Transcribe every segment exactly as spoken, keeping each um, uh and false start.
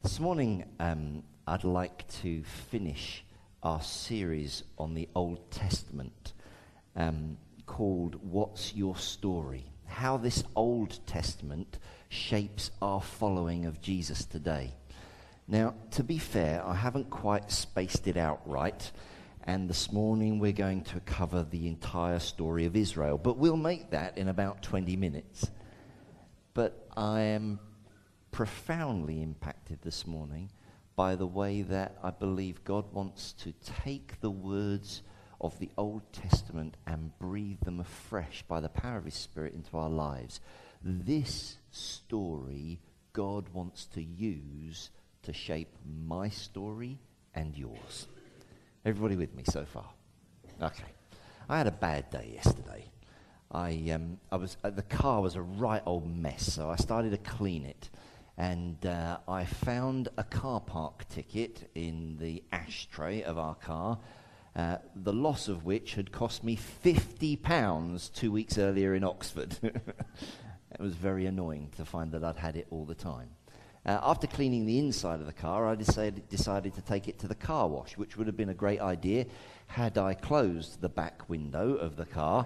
This morning, um, I'd like to finish our series on the Old Testament um, called What's Your Story? How this Old Testament shapes our following of Jesus today. Now, to be fair, I haven't quite spaced it out right, and this morning we're going to cover the entire story of Israel, but we'll make that in about twenty minutes. But I am profoundly impacted this morning by the way that I believe God wants to take the words of the Old Testament and breathe them afresh by the power of His Spirit into our lives. This story God wants to use to shape my story and yours. Everybody with me so far? Okay. I had a bad day yesterday. I um I was uh, the car was a right old mess, so I started to clean it. And uh, I found a car park ticket in the ashtray of our car, uh, the loss of which had cost me fifty pounds two weeks earlier in Oxford. It was very annoying to find that I'd had it all the time. Uh, after cleaning the inside of the car, I decided, decided to take it to the car wash, which would have been a great idea had I closed the back window of the car.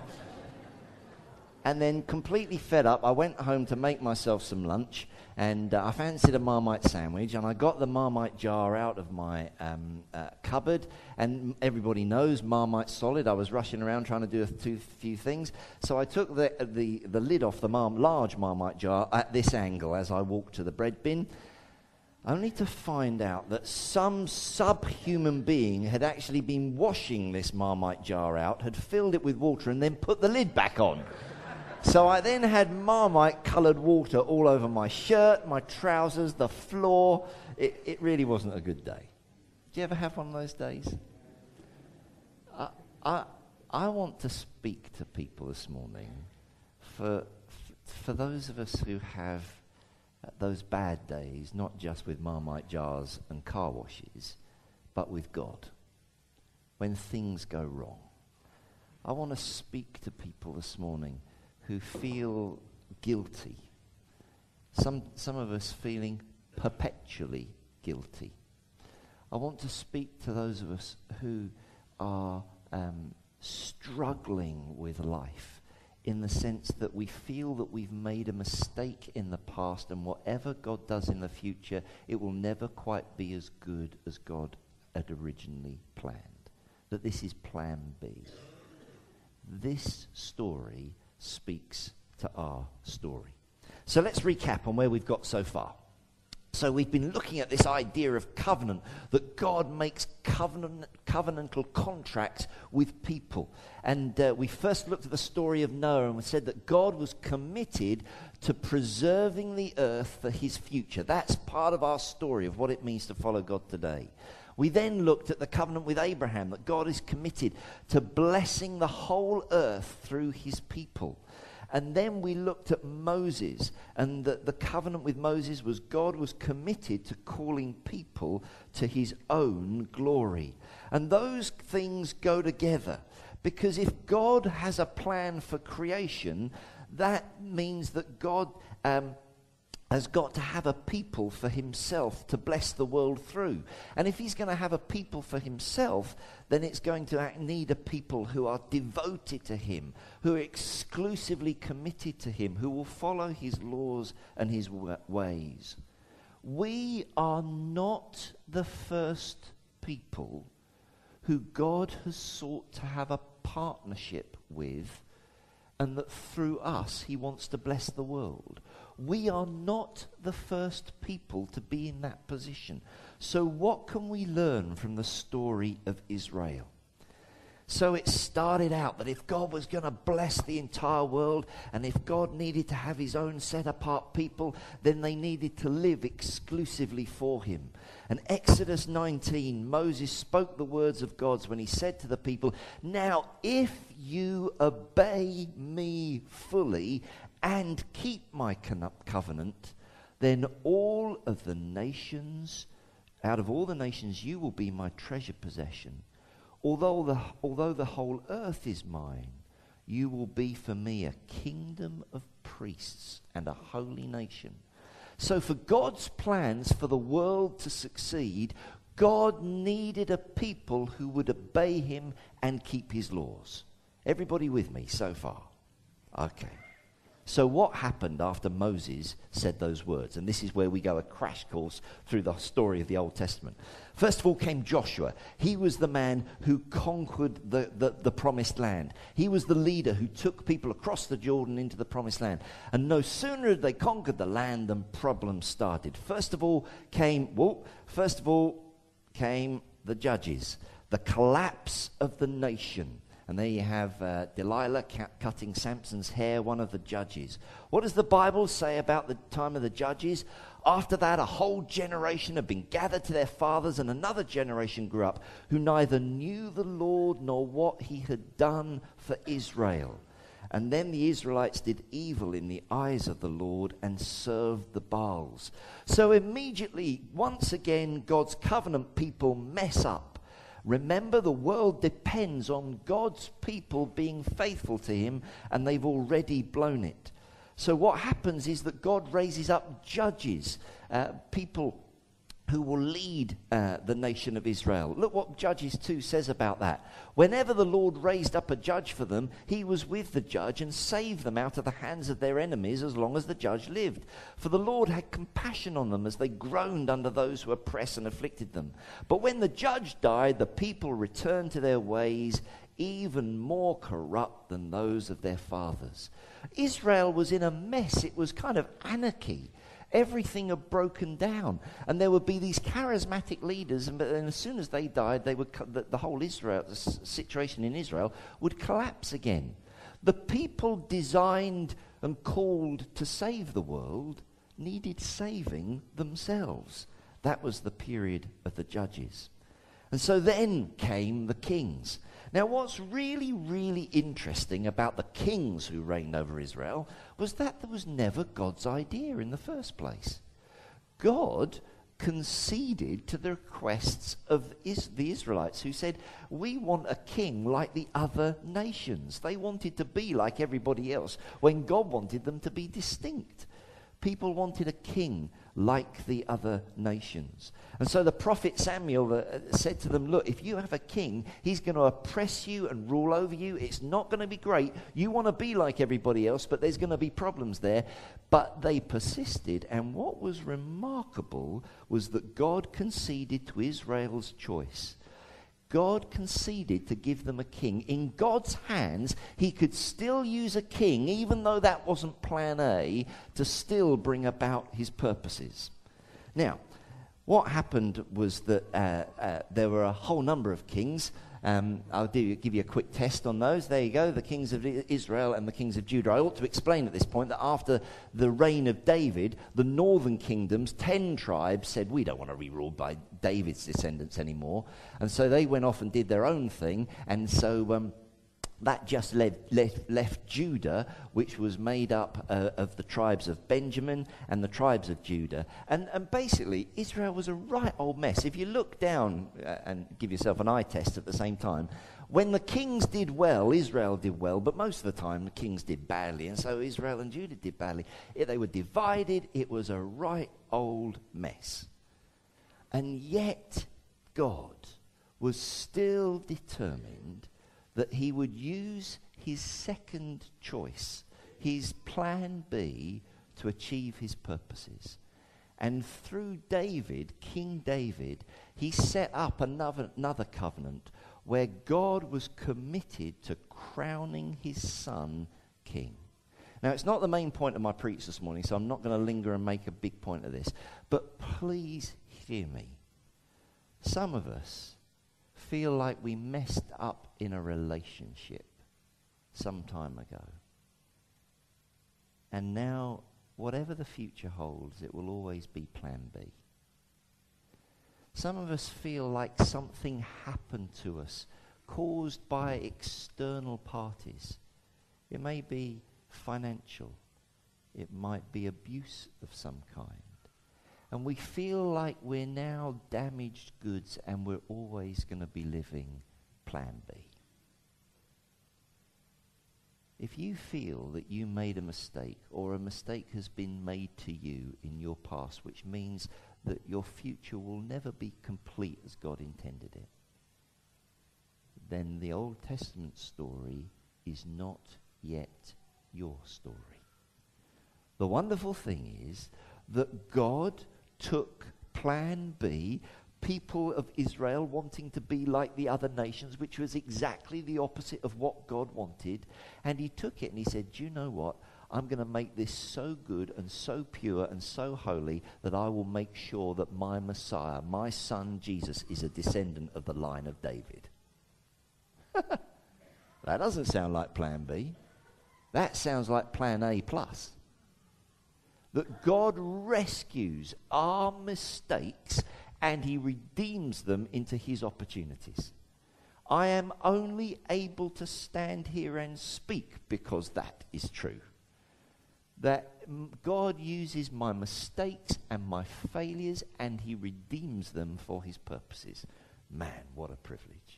And then, completely fed up, I went home to make myself some lunch, and uh, I fancied a Marmite sandwich, and I got the Marmite jar out of my um, uh, cupboard, and everybody knows Marmite solid. I was rushing around trying to do a two, few things, so I took the, the, the lid off the Mar- large Marmite jar at this angle as I walked to the bread bin, only to find out that some subhuman being had actually been washing this Marmite jar out, had filled it with water, and then put the lid back on. So I then had Marmite-coloured water all over my shirt, my trousers, the floor. It, it really wasn't a good day. Do you ever have one of those days? I, I, I want to speak to people this morning for, for those of us who have those bad days, not just with Marmite jars and car washes, but with God, when things go wrong. I want to speak to people this morning who feel guilty. Some some of us feeling perpetually guilty. I want to speak to those of us who are um, struggling with life in the sense that we feel that we've made a mistake in the past, and whatever God does in the future, it will never quite be as good as God had originally planned. That this is plan B. This story speaks to our story. So let's recap on where we've got so far. So we've been looking at this idea of covenant, that God makes covenant, covenantal contracts with people. And uh, we first looked at the story of Noah, and we said that God was committed to preserving the earth for his future. That's part of our story of what it means to follow God today. We then looked at the covenant with Abraham, that God is committed to blessing the whole earth through his people. And then we looked at Moses, and the, the covenant with Moses was God was committed to calling people to his own glory. And those things go together, because if God has a plan for creation, that means that God um, has got to have a people for himself to bless the world through. And if he's going to have a people for himself, then it's going to need a people who are devoted to him, who are exclusively committed to him, who will follow his laws and his w- ways. We are not the first people who God has sought to have a partnership with, and that through us he wants to bless the world. We are not the first people to be in that position. So what can we learn from the story of Israel? So it started out that if God was going to bless the entire world, and if God needed to have his own set-apart people, then they needed to live exclusively for him. And Exodus nineteen, Moses spoke the words of God when he said to the people, "Now if you obey me fully and keep my covenant, then all of the nations, out of all the nations, you will be my treasured possession. Although the, although the whole earth is mine, you will be for me a kingdom of priests and a holy nation. So for God's plans for the world to succeed, God needed a people who would obey him and keep his laws. Everybody with me so far? Okay. So what happened after Moses said those words? And this is where we go a crash course through the story of the Old Testament. First of all came Joshua. He was the man who conquered the, the, the promised land. He was the leader who took people across the Jordan into the promised land. And no sooner had they conquered the land than problems started. First of all came, well, first of all came the judges. The collapse of the nation. And there you have uh, Delilah ca- cutting Samson's hair, one of the judges. What does the Bible say about the time of the judges? After that, a whole generation had been gathered to their fathers, and another generation grew up who neither knew the Lord nor what he had done for Israel. And then the Israelites did evil in the eyes of the Lord and served the Baals. So immediately, once again, God's covenant people mess up. Remember, the world depends on God's people being faithful to him, and they've already blown it. So what happens is that God raises up judges, uh, people who will lead uh, the nation of Israel. Look what Judges two says about that. Whenever the Lord raised up a judge for them, he was with the judge and saved them out of the hands of their enemies as long as the judge lived. For the Lord had compassion on them as they groaned under those who oppressed and afflicted them. But when the judge died, the people returned to their ways, even more corrupt than those of their fathers. Israel was in a mess. It was kind of anarchy. Everything had broken down, and there would be these charismatic leaders, and but then as soon as they died, they would co- the, the whole Israel the s- situation in Israel would collapse again. The people designed and called to save the world needed saving themselves. That was the period of the judges. And so then came the kings. Now, what's really, really interesting about the kings who reigned over Israel was that there was never God's idea in the first place. God conceded to the requests of is- the Israelites, who said, we want a king like the other nations. They wanted to be like everybody else when God wanted them to be distinct. People wanted a king like the other nations. And so the prophet Samuel uh, said to them, look, if you have a king, he's going to oppress you and rule over you. It's not going to be great. You want to be like everybody else, but there's going to be problems there. But they persisted, and what was remarkable was that God conceded to Israel's choice. God conceded to give them a king. In God's hands, he could still use a king, even though that wasn't plan A, to still bring about his purposes. Now, what happened was that uh, uh, there were a whole number of kings. Um, I'll do, give you a quick test on those. There you go, the kings of Israel and the kings of Judah. I ought to explain at this point that after the reign of David, the northern kingdoms, ten tribes, said, we don't want to be ruled by David's descendants anymore. And so they went off and did their own thing. And so um, that just led, left, left Judah, which was made up uh, of the tribes of Benjamin and the tribes of Judah. And, and basically, Israel was a right old mess. If you look down uh, and give yourself an eye test at the same time, when the kings did well, Israel did well, but most of the time the kings did badly, and so Israel and Judah did badly. It, they were divided. It was a right old mess. And yet, God was still determined that he would use his second choice, his plan B, to achieve his purposes. And through David, King David, he set up another, another covenant where God was committed to crowning his son king. Now, it's not the main point of my preach this morning, so I'm not going to linger and make a big point of this. But please hear me. Some of us feel like we messed up in a relationship some time ago. And now, whatever the future holds, it will always be plan B. Some of us feel like something happened to us, caused by external parties. It may be financial. It might be abuse of some kind. And we feel like we're now damaged goods and we're always going to be living plan B. If you feel that you made a mistake or a mistake has been made to you in your past, which means that your future will never be complete as God intended it, then the Old Testament story is not yet your story. The wonderful thing is that God took plan B, people of Israel wanting to be like the other nations, which was exactly the opposite of what God wanted, and he took it and he said, do you know what? I'm going to make this so good and so pure and so holy that I will make sure that my Messiah, my son Jesus, is a descendant of the line of David. That doesn't sound like plan B. That sounds like plan A plus. That God rescues our mistakes and he redeems them into his opportunities. I am only able to stand here and speak because that is true. That God uses my mistakes and my failures and he redeems them for his purposes. Man, what a privilege.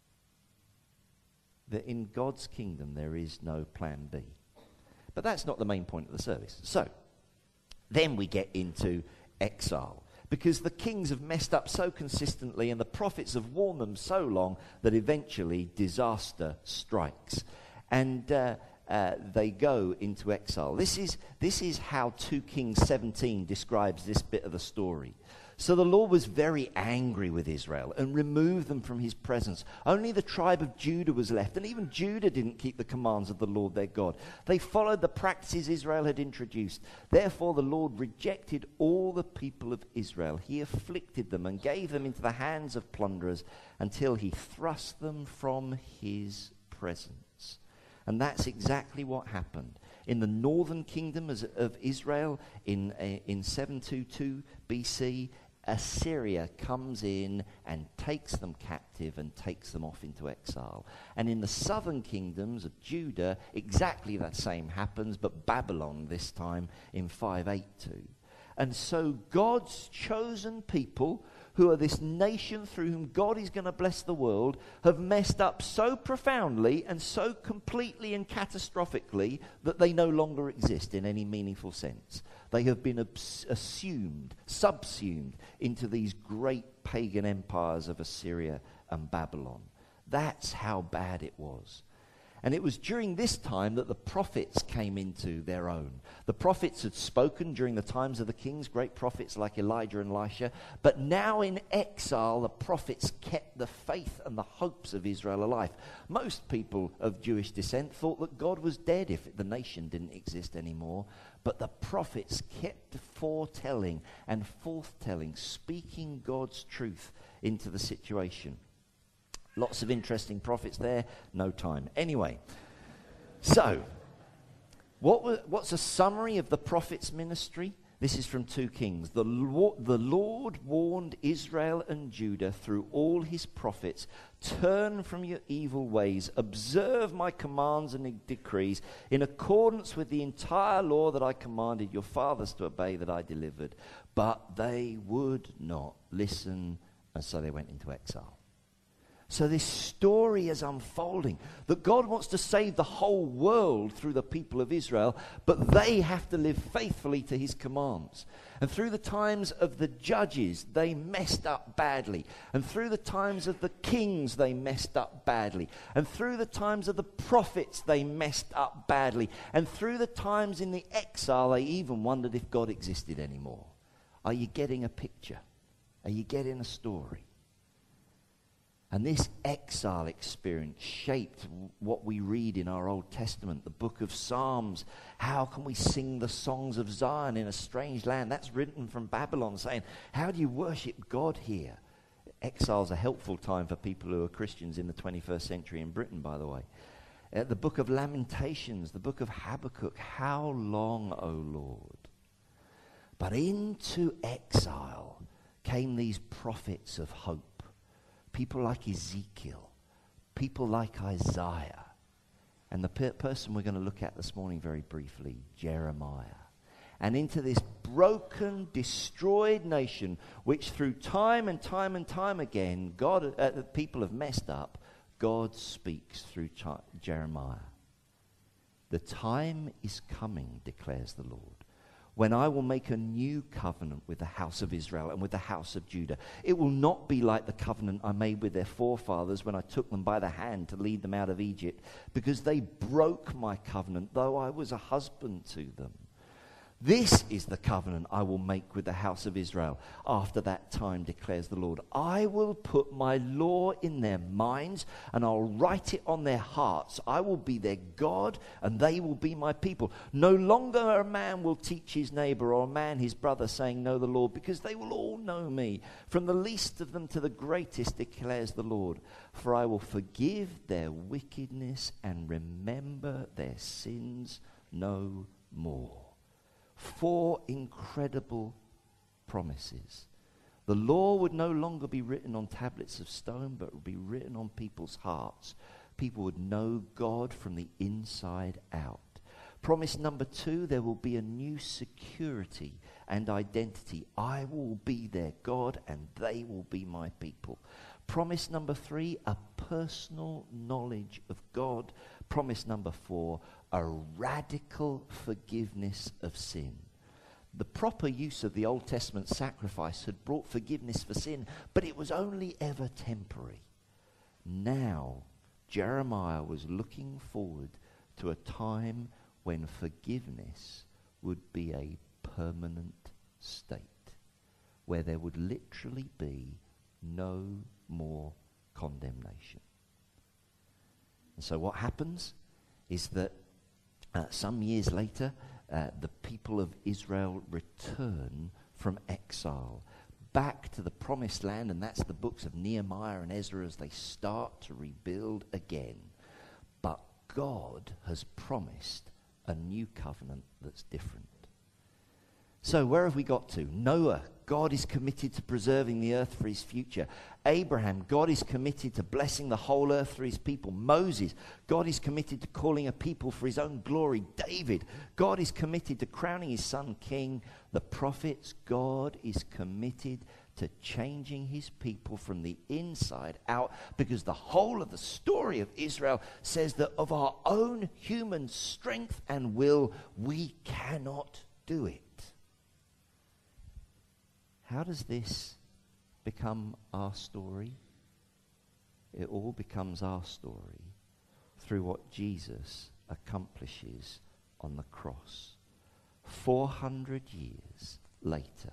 That in God's kingdom there is no plan B. But that's not the main point of the service. So, then we get into exile. Because the kings have messed up so consistently and the prophets have warned them so long that eventually disaster strikes. And uh, uh, they go into exile. This is, this is how two Kings seventeen describes this bit of the story. So the Lord was very angry with Israel and removed them from his presence. Only the tribe of Judah was left, and even Judah didn't keep the commands of the Lord their God. They followed the practices Israel had introduced. Therefore the Lord rejected all the people of Israel. He afflicted them and gave them into the hands of plunderers until he thrust them from his presence. And that's exactly what happened. In the northern kingdom of Israel, in, uh, in seven twenty-two B C, Assyria comes in and takes them captive and takes them off into exile. And in the southern kingdoms of Judah, exactly the same happens, but Babylon this time in five eighty-two. And so God's chosen people, who are this nation through whom God is going to bless the world, have messed up so profoundly and so completely and catastrophically that they no longer exist in any meaningful sense. They have been abs- assumed, subsumed into these great pagan empires of Assyria and Babylon. That's how bad it was. And it was during this time that the prophets came into their own. The prophets had spoken during the times of the kings, great prophets like Elijah and Elisha. But now in exile, the prophets kept the faith and the hopes of Israel alive. Most people of Jewish descent thought that God was dead if the nation didn't exist anymore. But the prophets kept foretelling and forthtelling, speaking God's truth into the situation. Lots of interesting prophets there, no time. Anyway, so what was, what's a summary of the prophet's ministry? This is from two Kings. The Lord, the Lord warned Israel and Judah through all his prophets, turn from your evil ways, observe my commands and decrees in accordance with the entire law that I commanded your fathers to obey that I delivered. But they would not listen, and so they went into exile. So this story is unfolding, that God wants to save the whole world through the people of Israel, but they have to live faithfully to his commands. And through the times of the judges, they messed up badly. And through the times of the kings, they messed up badly. And through the times of the prophets, they messed up badly. And through the times in the exile, they even wondered if God existed anymore. Are you getting a picture? Are you getting a story? And this exile experience shaped what we read in our Old Testament, the book of Psalms. How can we sing the songs of Zion in a strange land? That's written from Babylon, saying, how do you worship God here? Exile's a helpful time for people who are Christians in the twenty-first century in Britain, by the way. Uh, the book of Lamentations, the book of Habakkuk, how long, O Lord? But into exile came these prophets of hope. People like Ezekiel, people like Isaiah, and the per- person we're going to look at this morning very briefly, Jeremiah. And into this broken, destroyed nation, which through time and time and time again, God, uh, the people have messed up, God speaks through Ch- Jeremiah. The time is coming, declares the Lord, when I will make a new covenant with the house of Israel and with the house of Judah. It will not be like the covenant I made with their forefathers when I took them by the hand to lead them out of Egypt, because they broke my covenant, though I was a husband to them. This is the covenant I will make with the house of Israel after that time, declares the Lord. I will put my law in their minds, and I'll write it on their hearts. I will be their God, and they will be my people. No longer a man will teach his neighbor or a man his brother, saying, know the Lord, because they will all know me, from the least of them to the greatest, declares the Lord. For I will forgive their wickedness and remember their sins no more. Four incredible promises. The law would no longer be written on tablets of stone, but would be written on people's hearts. People would know God from the inside out. Promise number two, there will be a new security and identity. I will be their God, and they will be my people. Promise number three, a personal knowledge of God. Promise number four, a radical forgiveness of sin. The proper use of the Old Testament sacrifice had brought forgiveness for sin, but it was only ever temporary. Now, Jeremiah was looking forward to a time when forgiveness would be a permanent state, where there would literally be no more condemnation. And so what happens is that uh, some years later, uh, the people of Israel return from exile back to the promised land, and that's the books of Nehemiah and Ezra as they start to rebuild again. But God has promised a new covenant that's different. So where have we got to? Noah, God is committed to preserving the earth for his future. Abraham, God is committed to blessing the whole earth for his people. Moses, God is committed to calling a people for his own glory. David, God is committed to crowning his son king. The prophets, God is committed to changing his people from the inside out, because the whole of the story of Israel says that of our own human strength and will, we cannot do it. How does this become our story? It all becomes our story through what Jesus accomplishes on the cross. Four hundred years later,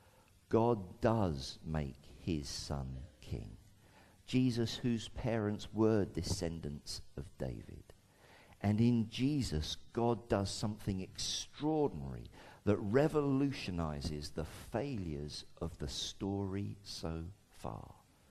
God does make his son king. Jesus, whose parents were descendants of David. And in Jesus, God does something extraordinary that revolutionizes the failures of the story so far.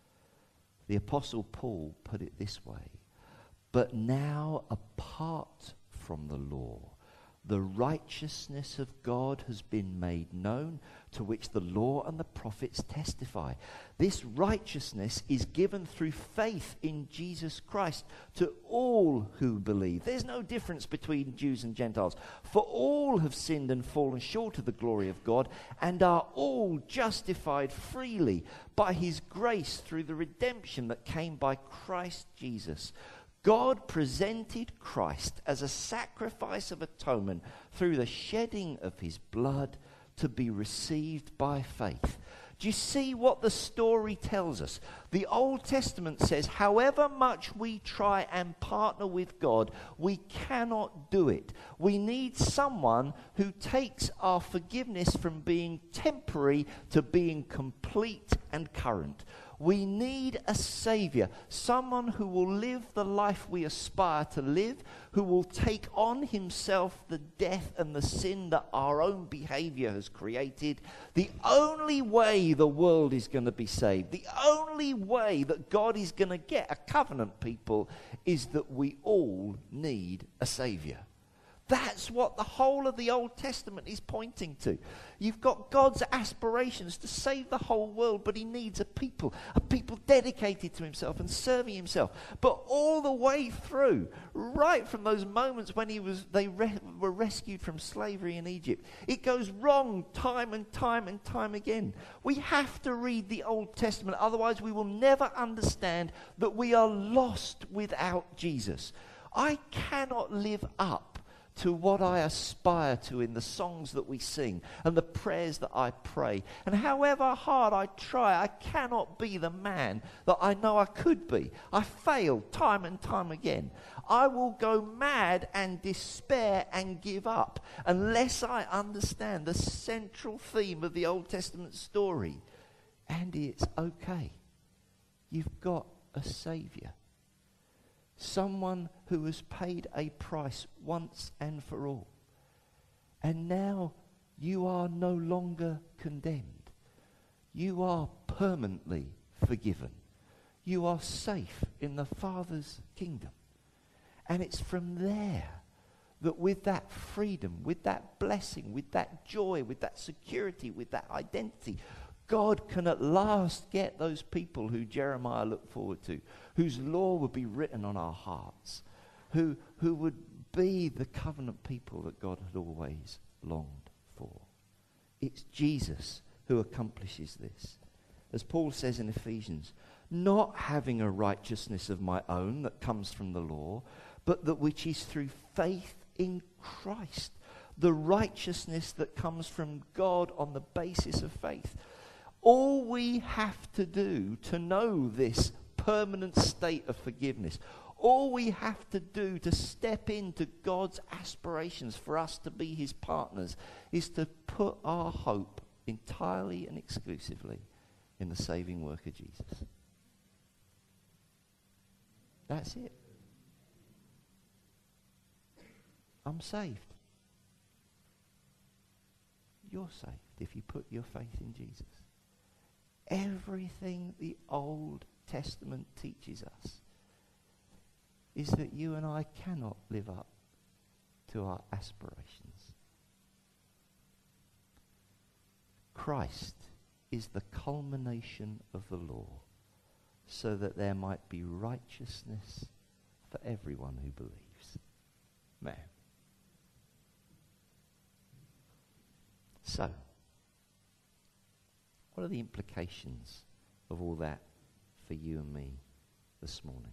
The Apostle Paul put it this way: but now, apart from the law, the righteousness of God has been made known, to which the law and the prophets testify. This righteousness is given through faith in Jesus Christ to all who believe. There's no difference between Jews and Gentiles. For all have sinned and fallen short of the glory of God, and are all justified freely by his grace through the redemption that came by Christ Jesus. God presented Christ as a sacrifice of atonement through the shedding of his blood to be received by faith. Do you see what the story tells us? The Old Testament says, however much we try and partner with God, we cannot do it. We need someone who takes our forgiveness from being temporary to being complete and current. We need a Savior, someone who will live the life we aspire to live, who will take on himself the death and the sin that our own behavior has created. The only way the world is going to be saved, the only way that God is going to get a covenant people, is that we all need a Savior. That's what the whole of the Old Testament is pointing to. You've got God's aspirations to save the whole world, but he needs a people, a people dedicated to himself and serving himself. But all the way through, right from those moments when he was, they re- were rescued from slavery in Egypt, it goes wrong time and time and time again. We have to read the Old Testament, otherwise we will never understand that we are lost without Jesus. I cannot live up to what I aspire to in the songs that we sing and the prayers that I pray. And however hard I try, I cannot be the man that I know I could be. I fail time and time again. I will go mad and despair and give up unless I understand the central theme of the Old Testament story. Andy, it's okay. You've got a Saviour. Someone who has paid a price once and for all. And now you are no longer condemned. You are permanently forgiven. You are safe in the Father's kingdom. And it's from there that with that freedom, with that blessing, with that joy, with that security, with that identity, God can at last get those people who Jeremiah looked forward to, whose law would be written on our hearts, who, who would be the covenant people that God had always longed for. It's Jesus who accomplishes this. As Paul says in Ephesians, not having a righteousness of my own that comes from the law, but that which is through faith in Christ, the righteousness that comes from God on the basis of faith. All we have to do to know this permanent state of forgiveness, all we have to do to step into God's aspirations for us to be his partners, is to put our hope entirely and exclusively in the saving work of Jesus. That's it. I'm saved. You're saved if you put your faith in Jesus. Everything the Old Testament teaches us is that you and I cannot live up to our aspirations. Christ is the culmination of the law, so that there might be righteousness for everyone who believes. Man. So, what are the implications of all that for you and me this morning?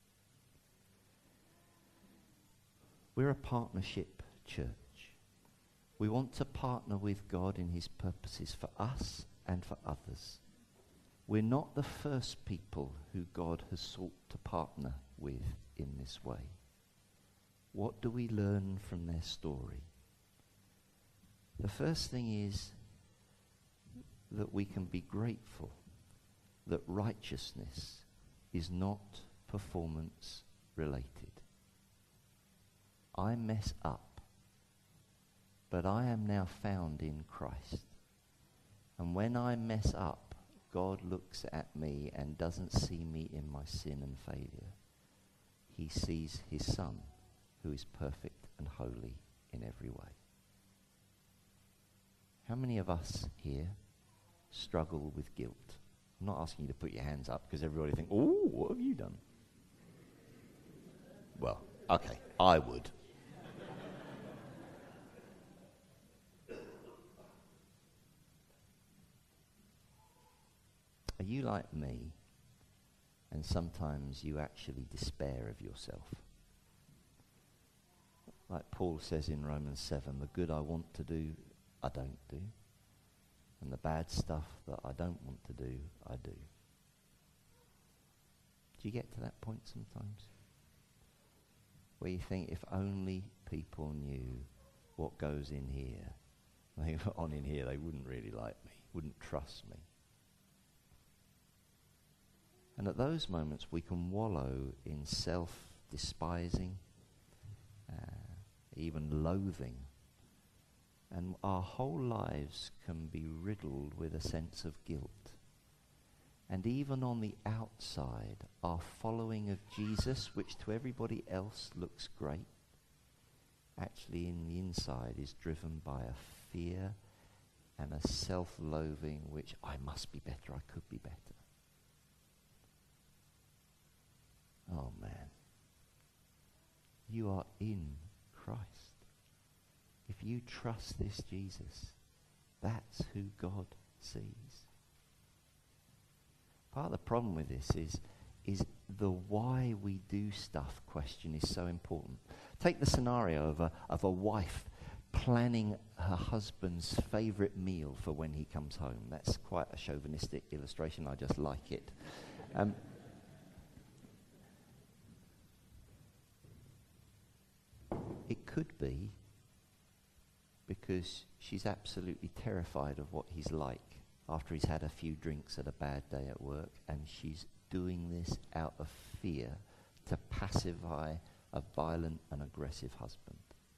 We're a partnership church. We want to partner with God in his purposes for us and for others. We're not the first people who God has sought to partner with in this way. What do we learn from their story? The first thing is that we can be grateful that righteousness is not performance related. I mess up, but I am now found in Christ. And when I mess up, God looks at me and doesn't see me in my sin and failure. He sees his Son, who is perfect and holy in every way. How many of us here struggle with guilt? I'm not asking you to put your hands up because everybody think, oh, what have you done? Well, okay, I would. Are you like me, and sometimes you actually despair of yourself? Like Paul says in Romans seven, the good I want to do, I don't do. And the bad stuff that I don't want to do, I do. Do you get to that point sometimes? Where you think, if only people knew what goes in here, they on in here, they wouldn't really like me, wouldn't trust me. And at those moments, we can wallow in self-despising, uh, even loathing. And our whole lives can be riddled with a sense of guilt. And even on the outside, our following of Jesus, which to everybody else looks great, actually in the inside is driven by a fear and a self-loathing which I must be better, I could be better. Oh man, you are in Christ. If you trust this Jesus, that's who God sees. Part of the problem with this is, is the why we do stuff question is so important. Take the scenario of a, of a wife planning her husband's favourite meal for when he comes home. That's quite a chauvinistic illustration. I just like it. Um, it could be because she's absolutely terrified of what he's like after he's had a few drinks at a bad day at work, and she's doing this out of fear to pacify a violent and aggressive husband.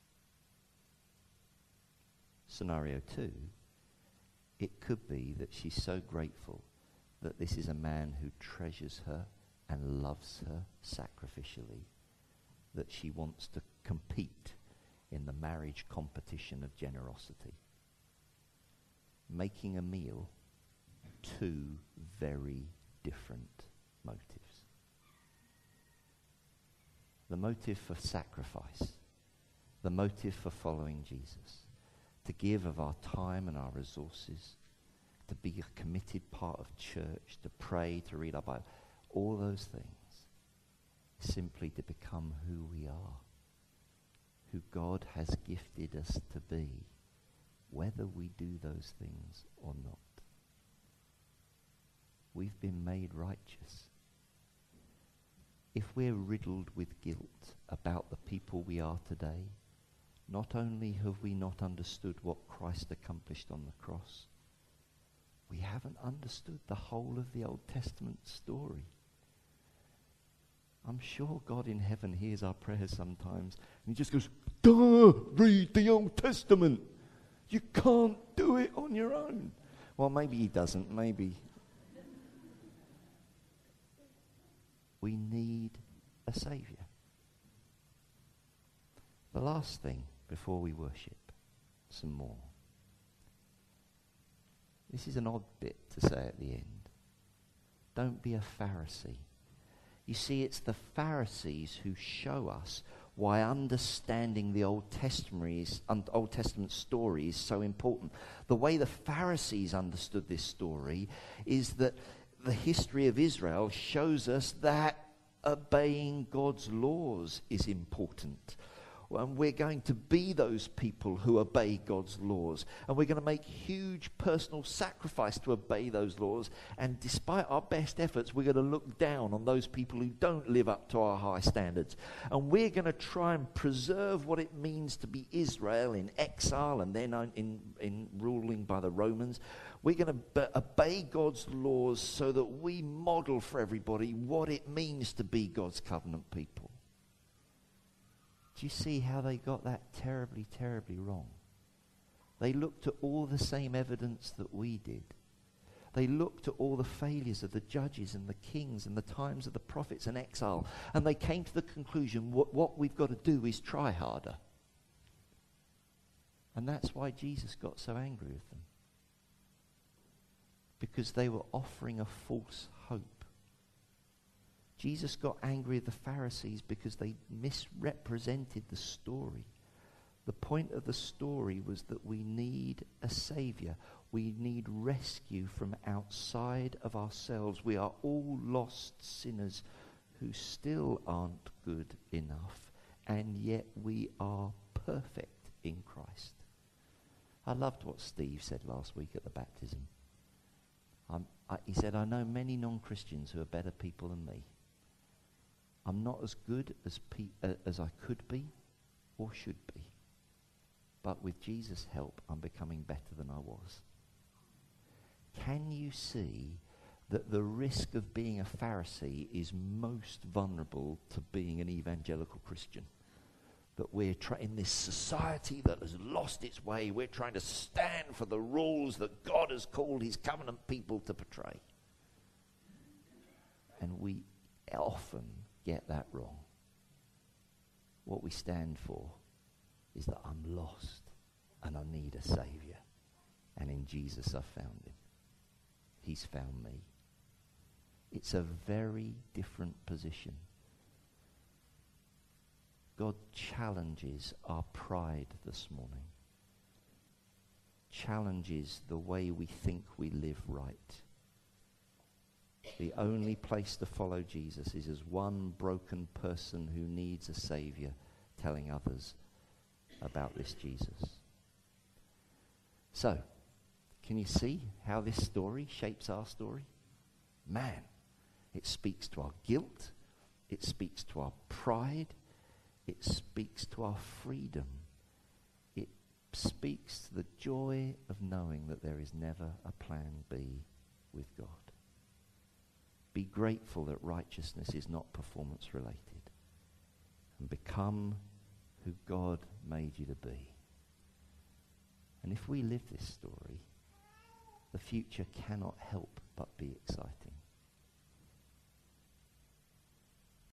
Scenario two, it could be that she's so grateful that this is a man who treasures her and loves her sacrificially that she wants to compete in the marriage competition of generosity. Making a meal, two very different motives. The motive for sacrifice, the motive for following Jesus, to give of our time and our resources, to be a committed part of church, to pray, to read our Bible, all those things, simply to become who we are, who God has gifted us to be, whether we do those things or not. We've been made righteous. If we're riddled with guilt about the people we are today, not only have we not understood what Christ accomplished on the cross, we haven't understood the whole of the Old Testament story. I'm sure God in heaven hears our prayers sometimes, and he just goes, duh, read the Old Testament. You can't do it on your own. Well, maybe he doesn't, maybe. We need a Saviour. The last thing before we worship some more. This is an odd bit to say at the end. Don't be a Pharisee. You see, it's the Pharisees who show us why understanding the Old Testament, is, um, Old Testament story is so important. The way the Pharisees understood this story is that the history of Israel shows us that obeying God's laws is important. And we're going to be those people who obey God's laws. And we're going to make huge personal sacrifice to obey those laws. And despite our best efforts, we're going to look down on those people who don't live up to our high standards. And we're going to try and preserve what it means to be Israel in exile and then in, in ruling by the Romans. We're going to be- obey God's laws so that we model for everybody what it means to be God's covenant people. Do you see how they got that terribly, terribly wrong? They looked at all the same evidence that we did. They looked at all the failures of the judges and the kings and the times of the prophets and exile, and they came to the conclusion, what, what we've got to do is try harder. And that's why Jesus got so angry with them. Because they were offering a false hope. Jesus got angry at the Pharisees because they misrepresented the story. The point of the story was that we need a Saviour. We need rescue from outside of ourselves. We are all lost sinners who still aren't good enough, and yet we are perfect in Christ. I loved what Steve said last week at the baptism. Um, I, he said, I know many non-Christians who are better people than me. I'm not as good as pe- uh, as I could be or should be. But with Jesus' help, I'm becoming better than I was. Can you see that the risk of being a Pharisee is most vulnerable to being an evangelical Christian? That we're tra- in this society that has lost its way, we're trying to stand for the rules that God has called his covenant people to portray. And we often get that wrong. What we stand for is that I'm lost and I need a Saviour. And in Jesus I've found him. He's found me. It's a very different position. God challenges our pride this morning. Challenges the way we think we live right. The only place to follow Jesus is as one broken person who needs a Saviour telling others about this Jesus. So, can you see how this story shapes our story? Man, it speaks to our guilt, it speaks to our pride, it speaks to our freedom. It speaks to the joy of knowing that there is never a plan B with God. Be grateful that righteousness is not performance related, and become who God made you to be. And if we live this story, the future cannot help but be exciting.